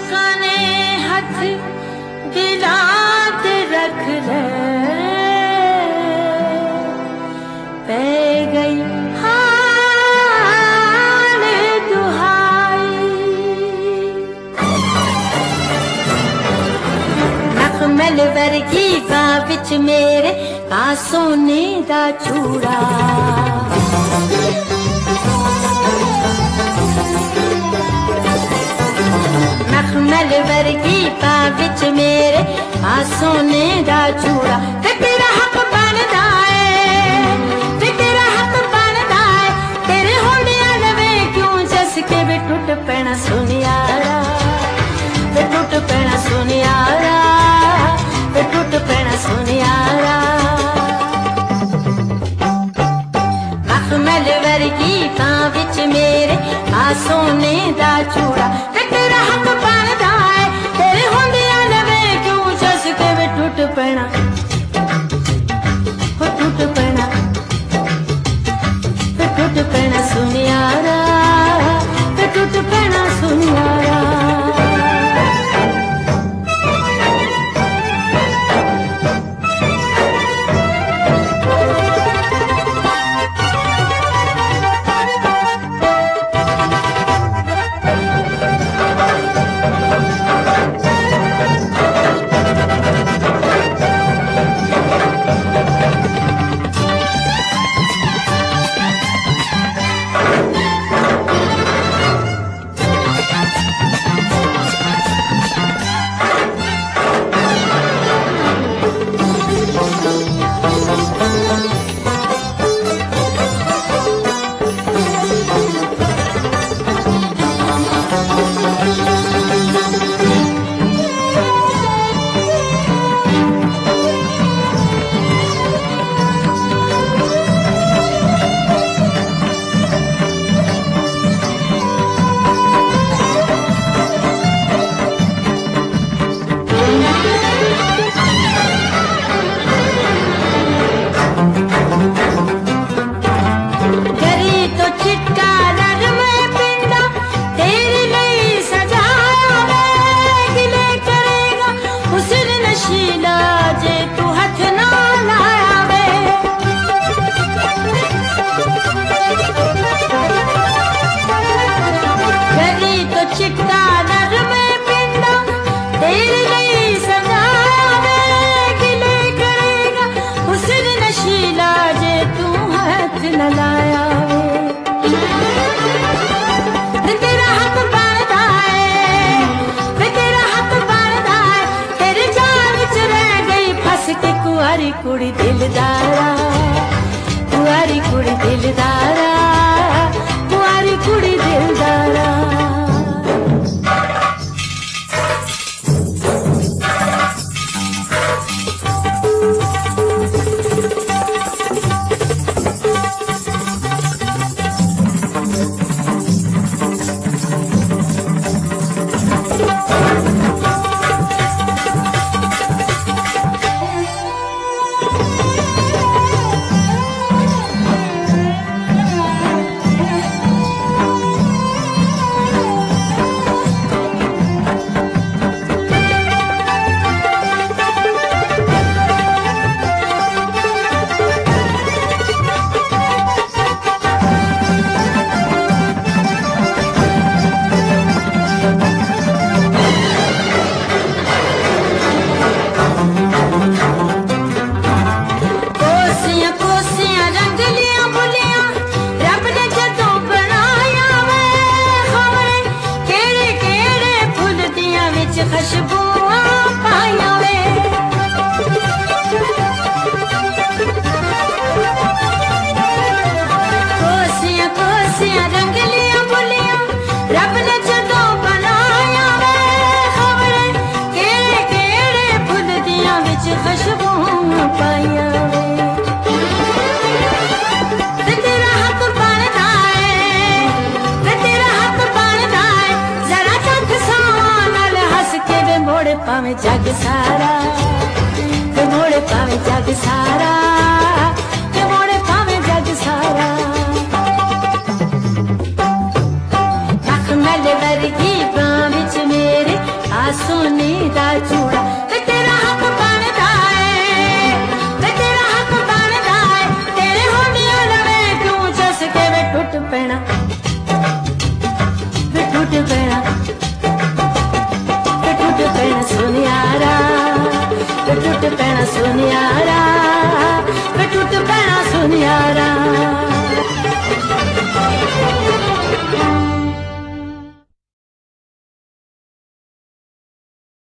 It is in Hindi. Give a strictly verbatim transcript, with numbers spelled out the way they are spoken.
कने हथ दिला ते रख ले पै गई हाल दुहाई। नख मैल वर्गी बां विच मेरे का सोने दा चूड़ा। नखमल वर्गी बां विच मेरे आ सोने दा चूड़ा। ते तेरा हक बनदा है, ते तेरा हक बनदा है, तेरे होंदियां लवे क्यों जस के वे टुट पैना सुनियारा, वे टुट पैना सुनियारा, वे टुट पैना सुनियारा। नखमल वर्गी बां विच मेरे आ सोने दा चूड़ा। ते तेरा हक बनदा है, तेरे होंदियां लवे क्यों जस के वे टुट पैना, हो टुट पैना, वे टुट पैना सुनियारा, वे टुट पैना सुनियारा। कुड़ी दिलदारा, कुआरी कुड़ी दिलदारा, कुआरी कुड़ी दिलदारा। पावे जग सारा, मोड़े पावे जग सारा, मोड़े पावे जग सारा। नख मैल वर्गी बां विच मेरे वे टुट पैना सुनियारा, वे टुट पैना सुनियारा।